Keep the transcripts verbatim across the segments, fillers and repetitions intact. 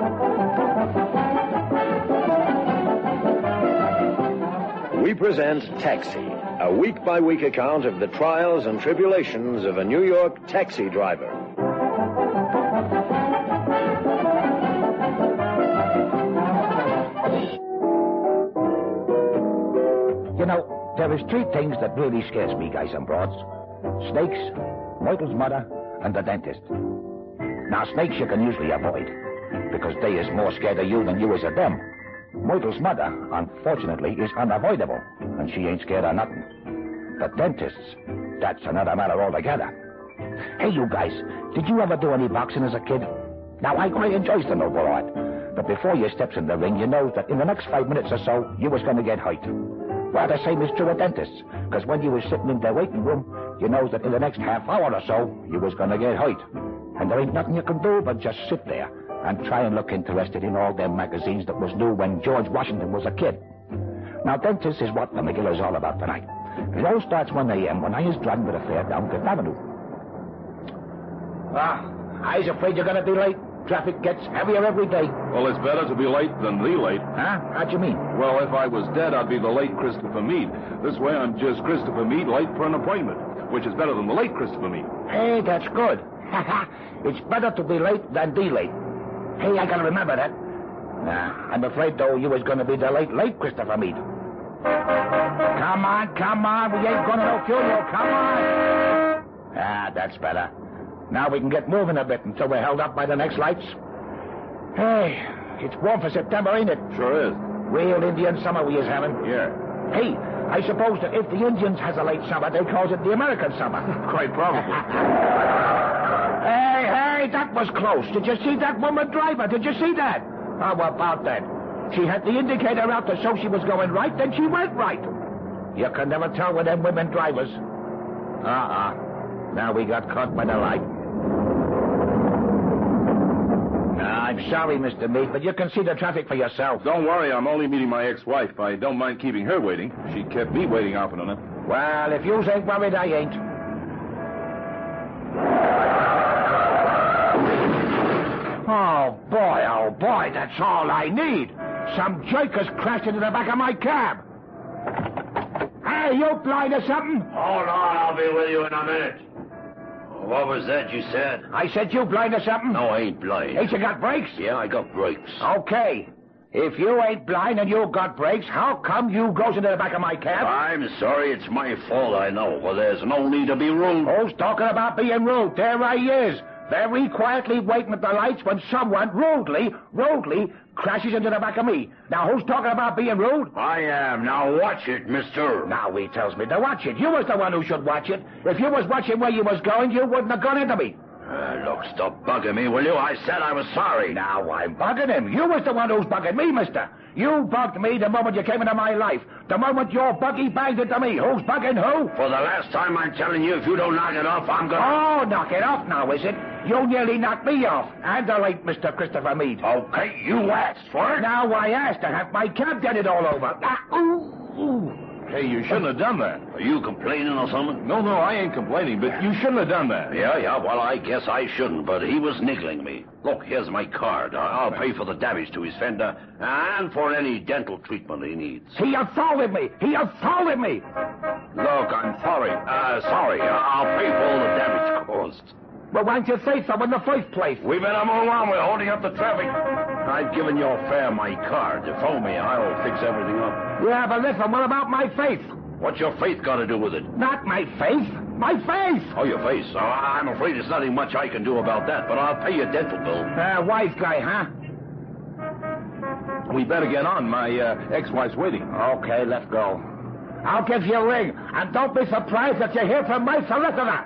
We present Taxi, a week-by-week account of the trials and tribulations of a New York taxi driver. You know, there is three things that really scares me, guys and broads. Snakes, Myrtle's mother, and the dentist. Now, snakes you can usually avoid, because they is more scared of you than you is of them. Myrtle's mother, unfortunately, is unavoidable, and she ain't scared of nothing. But dentists, that's another matter altogether. Hey, you guys, did you ever do any boxing as a kid? Now, I quite enjoys the noble art, but before you steps in the ring, you know that in the next five minutes or so, you was going to get hurt. Well, the same is true of dentists, because when you was sitting in the waiting room, you knows that in the next half hour or so, you was going to get hurt. And there ain't nothing you can do but just sit there and try and look interested in all them magazines that was new when George Washington was a kid. Now, dentists is what the McGiller's all about tonight. It all starts one a.m. when I is driving with a fare down Fifth Avenue. Ah, I's afraid you're going to be late. Traffic gets heavier every day. Well, it's better to be late than the late. Huh? How'd you mean? Well, if I was dead, I'd be the late Christopher Meade. This way, I'm just Christopher Meade, late for an appointment, which is better than the late Christopher Meade. Hey, that's good. It's better to be late than be late. Hey, I gotta remember that. Nah, I'm afraid, though, you was gonna be the late, late Christopher Meade. Come on, come on, we ain't gonna no funeral, come on. Ah, that's better. Now we can get moving a bit until we're held up by the next lights. Hey, it's warm for September, ain't it? Sure is. Real Indian summer we is having. Yeah. Hey, I suppose that if the Indians has a late summer, they calls it the American summer. Quite probably. Hey, hey, that was close. Did you see that woman driver? Did you see that? How about that? She had the indicator out to show she was going right, then she went right. You can never tell with them women drivers. Uh-uh. Now we got caught by the light. I'm sorry, Mister Meade, but you can see the traffic for yourself. Don't worry, I'm only meeting my ex-wife. I don't mind keeping her waiting. She kept me waiting often enough. Well, if you ain't worried, I ain't. Oh, boy, oh, boy, that's all I need. Some jerk has crashed into the back of my cab. Hey, you blind or something? Hold on, I'll be with you in a minute. What was that you said? I said you blind or something? No, I ain't blind. Ain't you got brakes? Yeah, I got brakes. Okay. If you ain't blind and you got brakes, how come you goes into the back of my cab? I'm sorry, it's my fault, I know. Well, there's no need to be rude. Who's talking about being rude? There I is. Very quietly waiting at the lights when someone rudely, rudely crashes into the back of me. Now, who's talking about being rude? I am. Now, watch it, mister. Now, he tells me to watch it. You was the one who should watch it. If you was watching where you was going, you wouldn't have gone into me. Uh, look, stop bugging me, will you? I said I was sorry. Now, I'm bugging him. You was the one who's bugging me, mister. You bugged me the moment you came into my life. The moment your buggy banged into me. Who's bugging who? For the last time, I'm telling you, if you don't knock it off, I'm gonna... Oh, knock it off now, is it? You nearly knocked me off. And the late Mister Christopher Meade. Okay, you asked for it. Now I asked to have my cab dented all over. Ah, ooh, ooh. Hey, you shouldn't have done that. Are you complaining or something? No, no, I ain't complaining, but you shouldn't have done that. Yeah, yeah, well, I guess I shouldn't, but he was niggling me. Look, here's my card. I'll pay for the damage to his fender and for any dental treatment he needs. He assaulted me! He assaulted me! Look, I'm sorry. Uh, sorry. I'll pay for all the damage caused. Well, why didn't you say so in the first place? We better move on. We're holding up the traffic. I've given your fare my card. Phone me. I'll fix everything up. Yeah, but listen, what about my face? What's your faith got to do with it? Not my face. My face! Oh, your face. Uh, I'm afraid there's nothing much I can do about that, but I'll pay your dental bill. Uh, wise guy, huh? We better get on. My uh, ex-wife's waiting. Okay, let's go. I'll give you a ring, and don't be surprised if you hear from my solicitor.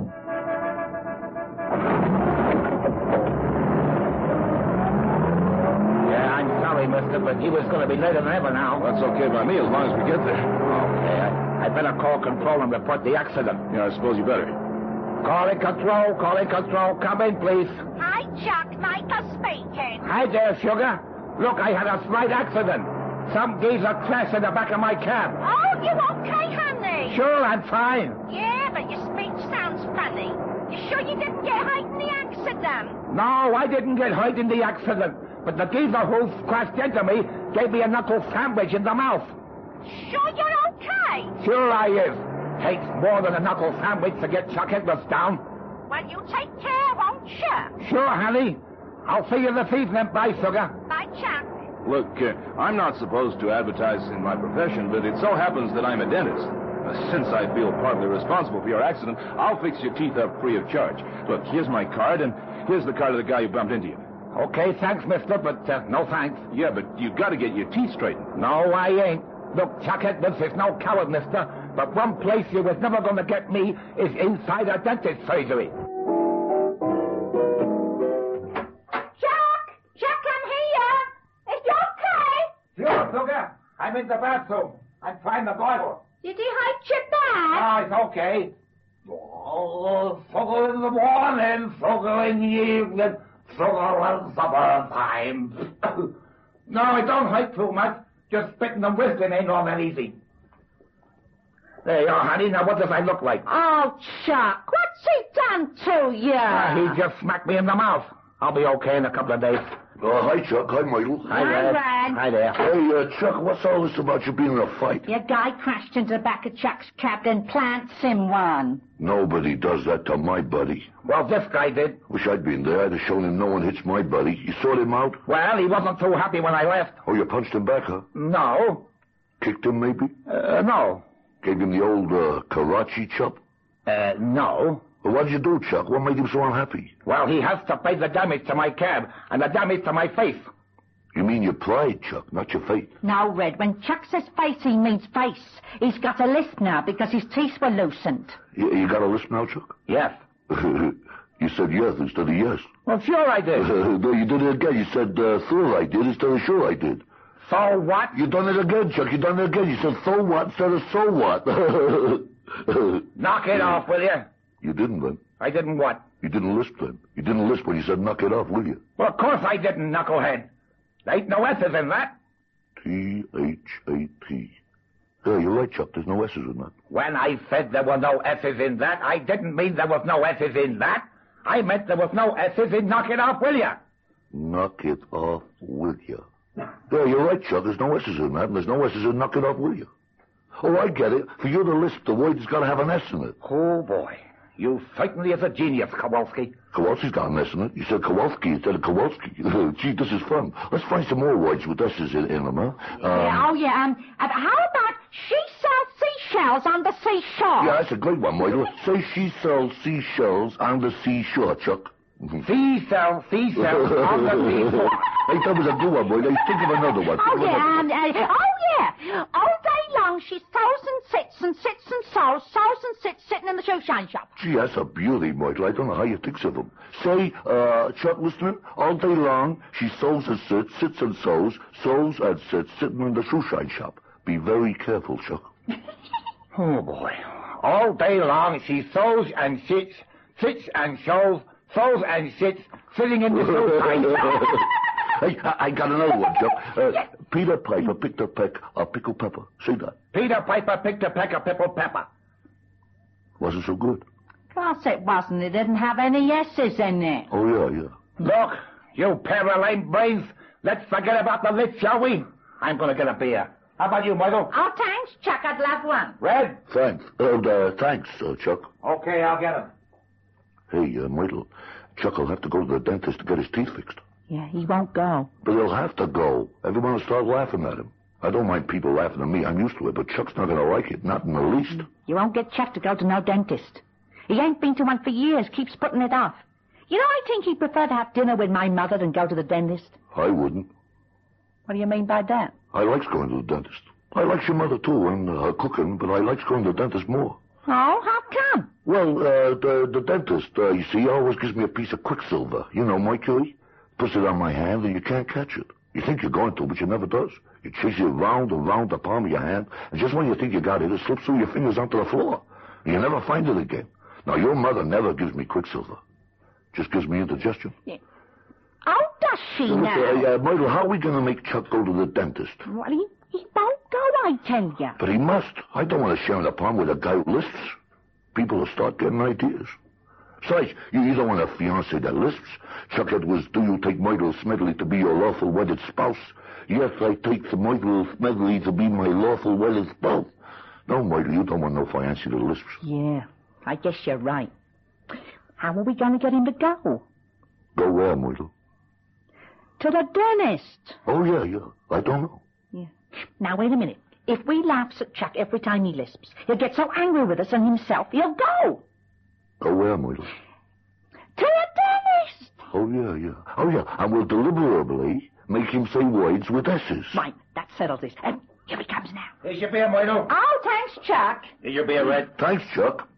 Mister, but he was going to be later than ever now. That's okay by me as long as we get there. Okay, I, I better call control and report the accident. Yeah, I suppose you better. Calling control, calling control. Come in, please. Hi, Chuck. Michael speaking. Hi there, Sugar. Look, I had a slight accident. Some geezer crashed in the back of my cab. Oh, you okay, honey? Sure, I'm fine. Yeah, but your speech sounds funny. You sure you didn't get hurt in the accident? No, I didn't get hurt in the accident. but the geezer who crashed into me gave me a knuckle sandwich in the mouth. Sure you're okay? Sure I is. Takes more than a knuckle sandwich to get Chuck Edwards down. Well, you take care, won't you? Sure, honey. I'll see you this evening. Bye, sugar. Bye, Chuck. Look, uh, I'm not supposed to advertise in my profession, but it so happens that I'm a dentist. Uh, since I feel partly responsible for your accident, I'll fix your teeth up free of charge. Look, here's my card, and here's the card of the guy who bumped into you. Okay, thanks, mister, but uh, no thanks. Yeah, but you got to get your teeth straightened. No, I ain't. Look, Chuck Edwards is no coward, mister, but one place you was never going to get me is inside a dentist surgery. Sure, sugar. I'm in the bathroom. I'm trying the bottle. Did he hurt your back? Ah, it's okay. Oh, sugar in the morning, sugar in the evening, sugar at supper time. No, it don't hurt too much. Just spitting and whistling ain't all that easy. There you are, honey. Now, what does I look like? Oh, Chuck, what's he done to you? Ah, he just smacked me in the mouth. I'll be okay in a couple of days. Uh, hi, Chuck. Hi, Michael. Hi, Hi, Red. Red. Hi there. Hey, uh, Chuck, what's all this about you being in a fight? Your guy crashed into the back of Chuck's cab, then plants him one. Nobody does that to my buddy. Well, this guy did. Wish I'd been there. I'd have shown him no one hits my buddy. You sorted him out? Well, he wasn't too happy when I left. Oh, you punched him back, huh? No. Kicked him, maybe? Uh, no. Gave him the old, uh, Karachi chop? Uh, no. Well, what'd you do, Chuck? What made him so unhappy? Well, he has to pay the damage to my cab and the damage to my face. You mean your pride, Chuck, not your faith? No, Red, when Chuck says face, he means face. He's got a lisp now because his teeth were loosened. You, you got a lisp now, Chuck? Yes. You said yes instead of yes. Well, sure I did. No, you did it again. You said, uh, sure I did instead of sure I did. So what? You done it again, Chuck. You done it again. You said so what instead of so what. Knock it off, will you? You didn't then. I didn't what? You didn't lisp then. You didn't lisp when you said knock it off, will you? Well, of course I didn't, knucklehead. There ain't no S's in that. T H A T. Yeah, you're right, Chuck. There's no S's in that. When I said there were no S's in that, I didn't mean there was no S's in that. I meant there was no S's in knock it off, will you? Knock it off, will you? Yeah, you're right, Chuck. There's no S's in that, and there's no S's in knock it off, will you? Oh, I get it. For you to lisp, the word's got to have an S in it. Oh, boy. You certainly is a genius, Kowalski. Kowalski's got an S in it. You said Kowalski instead of Kowalski. Gee, this is fun. Let's find some more words with S's in, in them, huh? Yeah, Um, oh, yeah, um, uh, how about she sells seashells on the seashore? yeah, that's a great one, Michael. Say she sells seashells on the seashore, Chuck. Seashell, seashell, on the seashore. Hey, that was a good one, boy. Now, think of another one. Oh, Think of yeah, another um, uh, oh, yeah. All day long, she sews and sits and sits and sews, sews and sits, sitting in the shoe shine shop. Gee, that's a beauty, Michael. I don't know how you think of them. Say, uh, Chuck, listening, all day long, she sews and sits, sits and sews, sews and sits, sitting in the shoe shine shop. Be very careful, Chuck. Oh, boy. All day long, she sews and sits, sits and sews, sews and sits, sitting in the shoe shine shop. Hey, I, I got another one, Chuck. Uh, Peter Piper picked a peck of pickled pepper. Say that. Peter Piper picked a peck of pickled pepper. Wasn't so good. Of course it wasn't. It didn't have any S's in it. Oh, yeah, yeah. Look, you pair of lame brains, let's forget about the list, shall we? I'm going to get a beer. How about you, Michael? Oh, thanks, Chuck. I'd love one. Red? Thanks. Uh, uh, thanks, uh, Chuck. Okay, I'll get him. Hey, uh, Michael, Chuck will have to go to the dentist to get his teeth fixed. Yeah, he won't go. But he'll have to go. Everyone will start laughing at him. I don't mind people laughing at me. I'm used to it, but Chuck's not going to like it. Not in the least. You won't get Chuck to go to no dentist. He ain't been to one for years, keeps putting it off. You know, I think he'd prefer to have dinner with my mother than go to the dentist. I wouldn't. What do you mean by that? I likes going to the dentist. I likes your mother, too, and her cooking, but I likes going to the dentist more. Oh, how come? Well, uh, the, the dentist, uh, you see, always gives me a piece of quicksilver. You know, Mercury. Puts it on my hand, and you can't catch it. You think you're going to, but you never does. You chase it round and round the palm of your hand, and just when you think you got it, it slips through your fingers onto the floor. And you never find it again. Now, your mother never gives me quicksilver. Just gives me indigestion. Yeah. Oh, does she Look, now? uh, uh, Myrtle, how are we going to make Chuck go to the dentist? Well, he, he won't go, I tell you. But he must. I don't want to share the palm with a guy who lisps. People will start getting ideas. Besides, you, you don't want a fiancé that lisps. Chuck, it was, do you take Myrtle Smedley to be your lawful wedded spouse? Yes, I take the Myrtle Smedley to be my lawful wedded spouse. No, Myrtle, you don't want no fiancé that lisps. Yeah, I guess you're right. How are we going to get him to go? Go where, Myrtle? To the dentist. Oh, yeah, yeah. I don't know. Yeah. Now, wait a minute. If we laugh at Chuck every time he lisps, he'll get so angry with us and himself, he'll go. Go where, Myrtle? To the dentist. Oh, yeah, yeah. Oh, yeah. And we'll deliberately make him say words with S's. Right, that settles this. And here he comes now. Here's your beer, Myrtle. Oh, thanks, Chuck. Here's your beer, Red. Thanks, Chuck.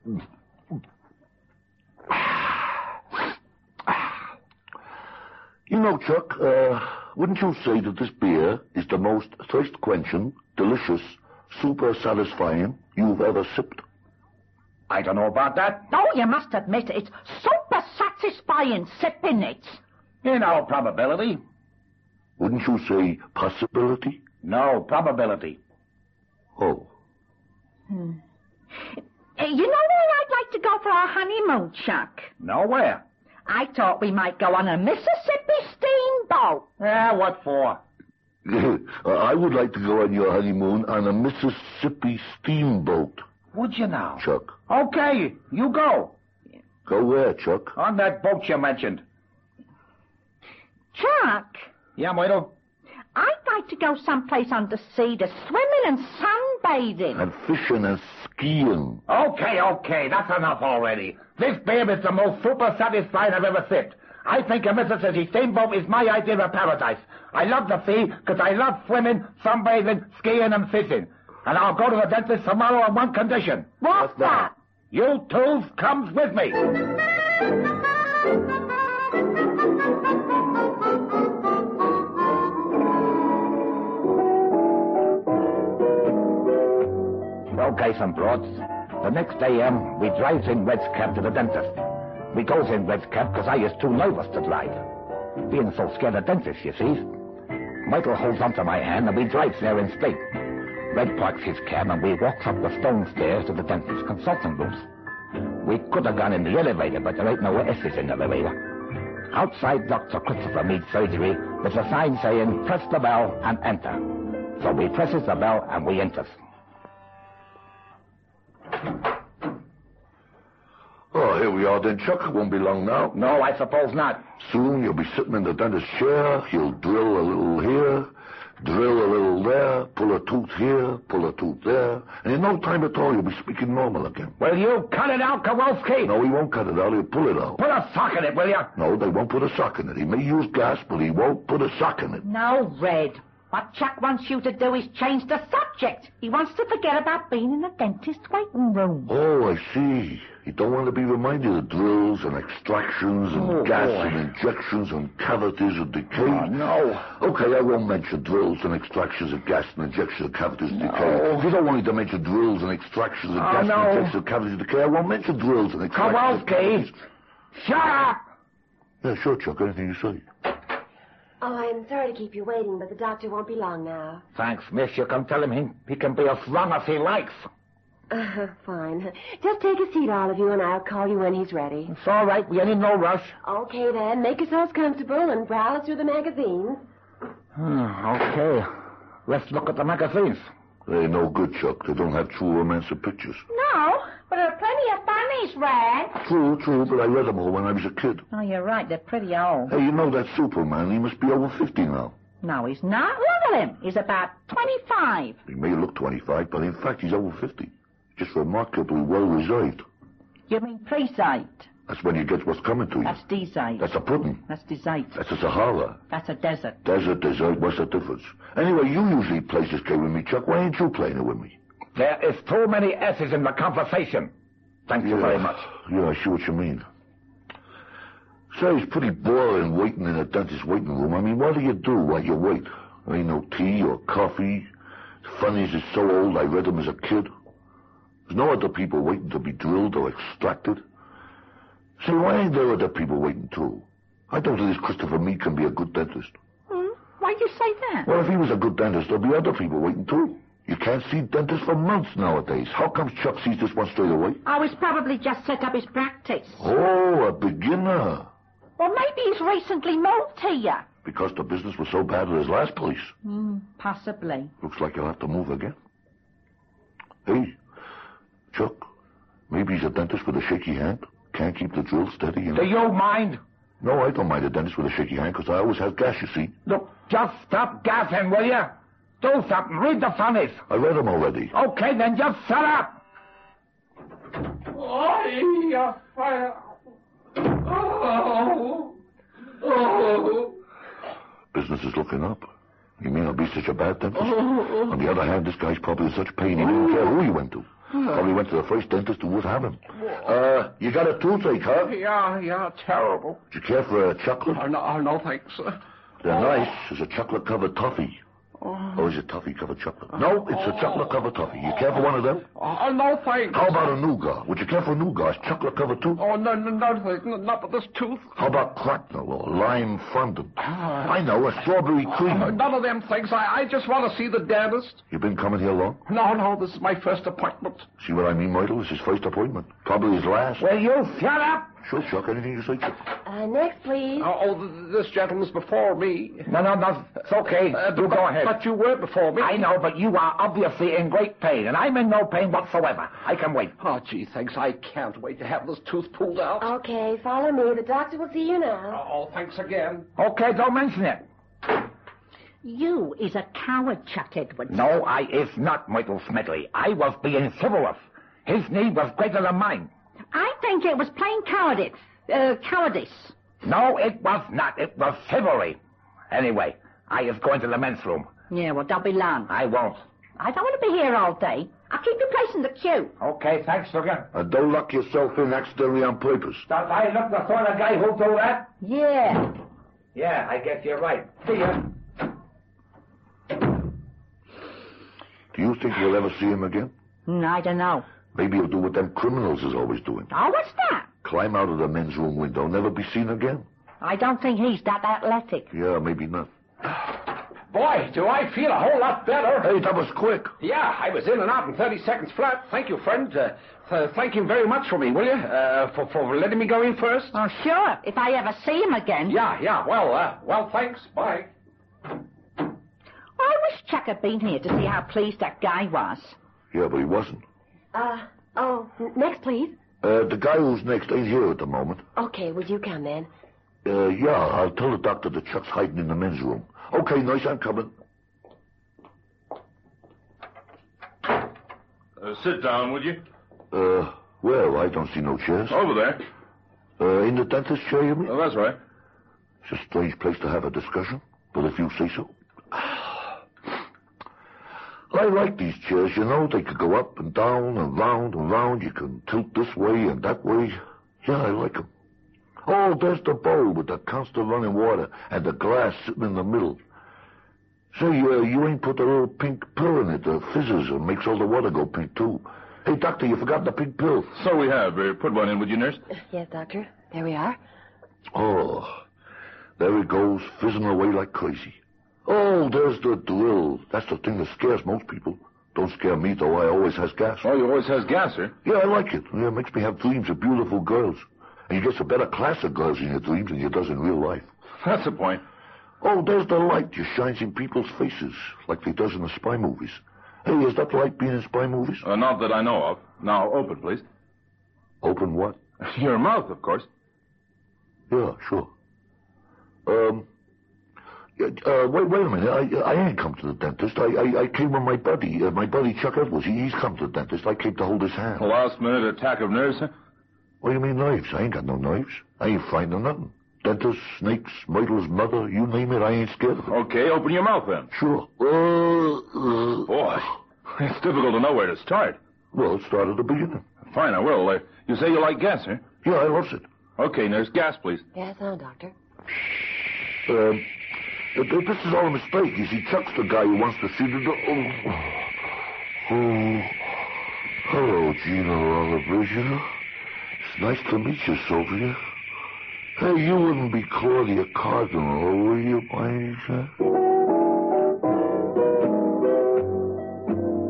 You know, Chuck, uh, wouldn't you say that this beer is the most thirst-quenching, delicious, super satisfying you've ever sipped? I don't know about that. Oh, you must admit it's super satisfying sipping it. In all probability. Wouldn't you say possibility? No, probability. Oh. Hmm. Uh, you know where I'd like to go for our honeymoon, Chuck? Nowhere. I thought we might go on a Mississippi steamboat. Yeah, what for? uh, I would like to go on your honeymoon on a Mississippi steamboat. Would you now? Chuck. Okay, you go. Go where, Chuck? On that boat you mentioned. Chuck? Yeah, Myrtle? I'd like to go someplace on the sea to swimming and sunbathing. And fishing and skiing. Okay, okay, that's enough already. This beer is the most super satisfying I've ever sipped. I think a Mississippi steamboat is my idea of paradise. I love the sea because I love swimming, sunbathing, skiing, and fishing. And I'll go to the dentist tomorrow on one condition. What's that? You two comes with me. Okay, some broads. The next day, um, we drives in Red's cab to the dentist. We goes in Red's cab because I is too nervous to drive. Being so scared of dentists, you see. Michael holds onto my hand and we drives there in state. Red parks his cab and we walks up the stone stairs to the dentist's consulting rooms. We could have gone in the elevator, but there ain't no S's in the elevator. Outside Doctor Christopher Mead's surgery, there's a sign saying, press the bell and enter. So we presses the bell and we enters. Oh, here we are then, Chuck. It won't be long now. No, I suppose not. Soon you'll be sitting in the dentist's chair. He'll drill a little here, drill a little there, pull a tooth here, pull a tooth there. And in no time at all, you'll be speaking normal again. Will you cut it out, Kowalski? No, he won't cut it out. He'll pull it out. Put a sock in it, will you? No, they won't put a sock in it. He may use gas, but he won't put a sock in it. No, Red. What Chuck wants you to do is change the subject. He wants to forget about being in the dentist's waiting room. Oh, I see. You don't want to be reminded of drills and extractions and oh, gas boy. and injections and cavities and decay. Oh, no. Okay, I won't mention drills and extractions and gas and injections and cavities and No. decay. If you don't want me to mention drills and extractions and Oh, gas no. and injections and cavities and decay, I won't mention drills and extractions and cavities. Kowalski! Shut up! Yeah, sure, Chuck. Anything you say. Oh, I'm sorry to keep you waiting, but the doctor won't be long now. Thanks, miss. You can tell him he, he can be as long as he likes. Uh, fine. Just take a seat, all of you, and I'll call you when he's ready. It's all right. We ain't in no rush. Okay, then. Make yourselves comfortable and browse through the magazines. Hmm, okay. Let's look at the magazines. They ain't no good, Chuck. They don't have true romantic pictures. No, but there are plenty of bunnies, Red. True, true, but I read them all when I was a kid. Oh, you're right. They're pretty old. Hey, you know that Superman, he must be over fifty now. No, he's not. Look at him. He's about twenty-five. He may look twenty-five, but in fact he's over fifty. Just remarkably well reserved. You mean pre-sight? That's when you get what's coming to you. That's D-sight. That's a pudding. That's D-sight. That's a Sahara. That's a desert. Desert, desert, what's the difference? Anyway, you usually play this game with me, Chuck. Why ain't you playing it with me? There is too many S's in the conversation. Thank you Yeah. very much. Yeah, I see what you mean. Say, it's pretty boring waiting in a dentist's waiting room. I mean, what do you do while you wait? There ain't no tea or coffee. Funnies is so old I read them as a kid. There's no other people waiting to be drilled or extracted. Say, why ain't there other people waiting too? I don't think this Christopher Mead can be a good dentist. Hmm? Why'd you say that? Well, if he was a good dentist, there'd be other people waiting too. You can't see dentists for months nowadays. How come Chuck sees this one straight away? Oh, he's probably just set up his practice. Oh, a beginner. Or maybe he's recently moved here. Because the business was so bad at his last place. Hmm, possibly. Looks like he'll have to move again. Hey, Chuck, maybe he's a dentist with a shaky hand. Can't keep the drill steady. You know? Do you mind? No, I don't mind a dentist with a shaky hand, because I always have gas, you see. Look, just stop gassing, will you? Do something. Read the funnies. I read them already. Okay, then just shut up. Oh, oh, oh. Business is looking up. You mean I'll be such a bad dentist? Oh. On the other hand, this guy's probably in such pain he didn't care who he went to. Probably went to the first dentist who would have him. Uh, you got a toothache, huh? Yeah, yeah, terrible. Do you care for a chocolate? Oh, no, oh, no thanks. They're oh. nice. There's a chocolate-covered toffee. Oh. Or is it toffee-covered chocolate? No, it's a chocolate-covered toffee. You care for one of them? Oh, no thanks. How about a nougat? Would you care for a nougat? It's chocolate-covered too? Oh, no, no, no thanks. Not for this tooth. How about cracknel or lime fondant? Uh, I know, a strawberry cream. Uh, none of them things. I, I just want to see the dentist. You been coming here long? No, no, this is my first appointment. See what I mean, Myrtle? It's his first appointment. Probably his last. Will you shut up? Sure, Chuck. Anything you say, Chuck. Uh, next, please. Uh, oh, th- this gentleman's before me. No, no, no. It's okay. Uh, you but, go ahead. But you were before me. I know, but you are obviously in great pain, and I'm in no pain whatsoever. I can wait. Oh, gee, thanks. I can't wait to have this tooth pulled out. Okay, follow me. The doctor will see you now. Oh, thanks again. Okay, don't mention it. You is a coward, Chuck Edwards. No, I is not, Michael Smedley. I was being chivalrous. His need was greater than mine. I think it was plain cowardice. Uh, cowardice. No, it was not. It was chivalry. Anyway, I is going to the men's room. Yeah, well, don't be long. I won't. I don't want to be here all day. I'll keep your place in the queue. Okay, thanks, sugar. And don't lock yourself in accidentally on purpose. Does I look the sort of guy who'll do that? Yeah. Yeah, I guess you're right. See ya. Do you think you'll ever see him again? Mm, I don't know. Maybe he'll do what them criminals is always doing. Oh, what's that? Climb out of the men's room window, never be seen again. I don't think he's that athletic. Yeah, maybe not. Boy, do I feel a whole lot better. Hey, that was quick. Yeah, I was in and out in thirty seconds flat. Thank you, friend. Uh, th- thank him very much for me, will you? Uh, for, for letting me go in first? Oh, sure. If I ever see him again. Yeah, yeah. Well, uh, well, thanks. Bye. I wish Chuck had been here to see how pleased that guy was. Yeah, but he wasn't. Uh, oh, n- next, please. Uh, the guy who's next ain't here at the moment. Okay, would you come in? Uh, yeah, I'll tell the doctor that Chuck's hiding in the men's room. Okay, nice, I'm coming. Uh, sit down, would you? Uh, well, I don't see no chairs. Over there. Uh, in the dentist's chair, you mean? Oh, that's right. It's a strange place to have a discussion, but if you say so. I like these chairs, you know. They could go up and down and round and round. You can tilt this way and that way. Yeah, I like them. Oh, there's the bowl with the constant running water and the glass sitting in the middle. Say, uh, you ain't put the little pink pill in it, the fizzes, and makes all the water go pink, too. Hey, doctor, you forgot the pink pill. So we have. Uh, put one in, would you, nurse? Yes, doctor. There we are. Oh, there it goes, fizzing away like crazy. Oh, there's the drill. That's the thing that scares most people. Don't scare me, though. I always has gas. Oh, you always has gas, sir? Yeah, I like it. Yeah, it makes me have dreams of beautiful girls. And you get a better class of girls in your dreams than you does in real life. That's the point. Oh, there's the light just shines in people's faces, like they does in the spy movies. Hey, is that light being in spy movies? Uh, not that I know of. Now, open, please. Open what? Your mouth, of course. Yeah, sure. Um... Uh, wait, wait a minute. I, I ain't come to the dentist. I, I, I came with my buddy, uh, my buddy Chuck Edwards. He, he's come to the dentist. I came to hold his hand. A last-minute attack of nerves, huh? What do you mean knives? I ain't got no knives. I ain't frightened of nothing. Dentists, snakes, Myrtle's mother, you name it, I ain't scared of it. Okay, open your mouth then. Sure. Uh, uh, Boy, it's difficult to know where to start. Well, start at the beginning. Fine, I will. Uh, you say you like gas, huh? Yeah, I loves it. Okay, nurse, gas, please. Yes, no, doctor. Um... Uh, this is all a mistake. You see, Chuck's the guy who wants to see the... Oh, oh. Hello, Gina Oliver. It's nice to meet you, Sylvia. Hey, you wouldn't be Claudia Cardinal, will you, by any chance?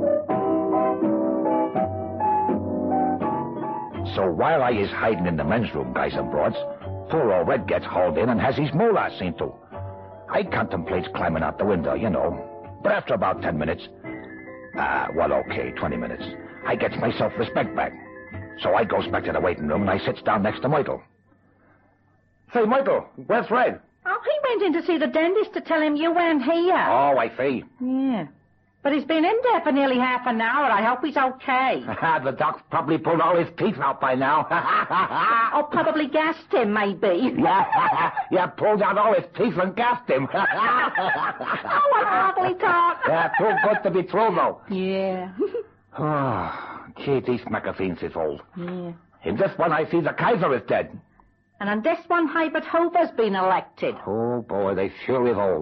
So while I is hiding in the men's room, guys and broads, poor old Red gets hauled in and has his molar seen to. I contemplates climbing out the window, you know. But after about ten minutes, ah, uh, well, okay, twenty minutes, I gets my self-respect back. So I goes back to the waiting room and I sits down next to Michael. Say, Michael, where's Red? Oh, he went in to see the dentist to tell him you weren't here. Oh, I see. Yeah. But he's been in there for nearly half an hour. I hope he's okay. The doc's probably pulled all his teeth out by now. Or probably gassed him, maybe. Yeah, yeah, pulled out all his teeth and gassed him. Oh, what a ugly talk. Yeah, too good to be true, though. Yeah. Oh, gee, these McAfeens is old. Yeah. In this one, I see the Kaiser is dead. And on this one, Hubert Hoover's been elected. Oh, boy, they sure is old.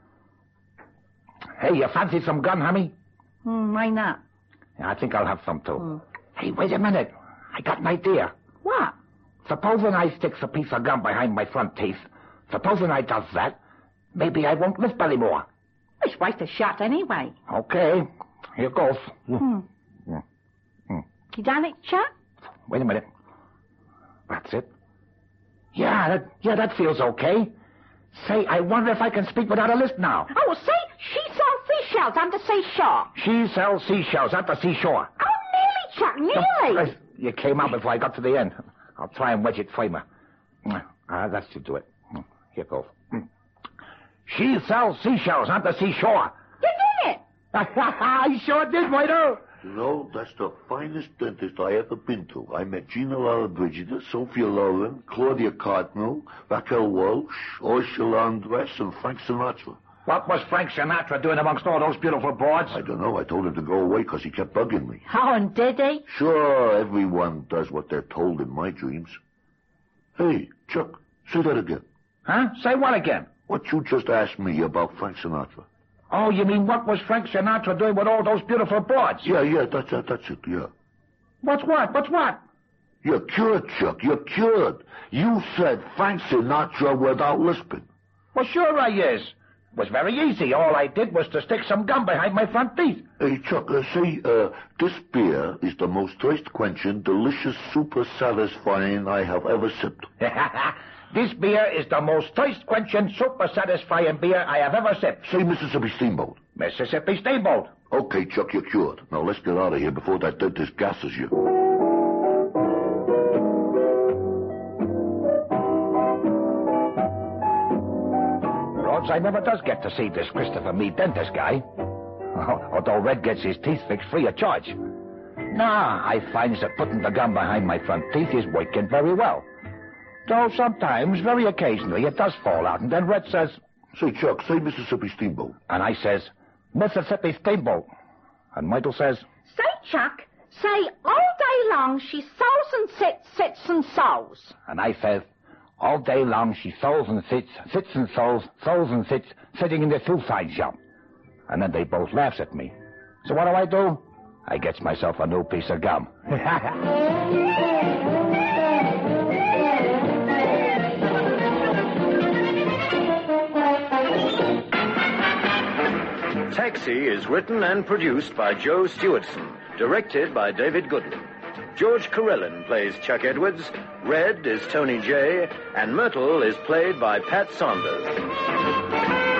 Hey, you fancy some gun, honey? Hmm, why not? Yeah, I think I'll have some, too. Hmm. Hey, wait a minute. I got an idea. What? Supposing I sticks a piece of gum behind my front teeth, supposing I does that, maybe I won't lisp anymore. It's worth a shot anyway. Okay, here goes. Hmm. Yeah. Hmm. You done it, Chuck? Wait a minute. That's it. Yeah, that, yeah, that feels okay. Say, I wonder if I can speak without a lisp now. Oh, say, she sells seashells on the seashore. She sells seashells at the seashore. Oh, nearly, Chuck, nearly. No, you came out before I got to the end. I'll try and wedge it framer. Ah, that should do it. Here goes. She sells seashells on the seashore. You did it. I sure did, waiter. You know, that's the finest dentist I ever been to. I met Gina Lollobrigida, Sophia Loren, Claudia Cardinal, Raquel Walsh, Ursula Andress, and Frank Sinatra. What was Frank Sinatra doing amongst all those beautiful broads? I don't know. I told him to go away because he kept bugging me. Oh, and did he? Sure, everyone does what they're told in my dreams. Hey, Chuck, say that again. Huh? Say what again? What you just asked me about Frank Sinatra. Oh, you mean what was Frank Sinatra doing with all those beautiful broads? Yeah, yeah, that's, that, that's it, yeah. What's what? What's what? You're cured, Chuck, you're cured. You said Frank Sinatra without lisping. Well, sure I is. It was very easy. All I did was to stick some gum behind my front teeth. Hey, Chuck, uh, say, uh, this beer is the most thirst-quenching, delicious, super satisfying I have ever sipped. This beer is the most thirst-quenching, super-satisfying beer I have ever sipped. Say Mississippi Steamboat. Mississippi Steamboat. Okay, Chuck, you're cured. Now let's get out of here before that dentist gasses you. Rhodes, I never does get to see this Christopher Meade dentist guy. Although Red gets his teeth fixed free of charge. Nah, I finds that putting the gum behind my front teeth is working very well. Though sometimes, very occasionally, it does fall out, and then Red says... Say, Chuck, say Mississippi Steamboat. And I says, Mississippi Steamboat. And Michael says... Say, Chuck, say all day long she sews and sits, sits and sews. And I says, all day long she sews and sits, sits and sews, sews and sits, sitting in the suicide shop. And then they both laughs at me. So what do I do? I gets myself a new piece of gum. Taxi is written and produced by Joe Stewardson, directed by David Goodman. George Carellin plays Chuck Edwards, Red is Tony Jay, and Myrtle is played by Pat Saunders.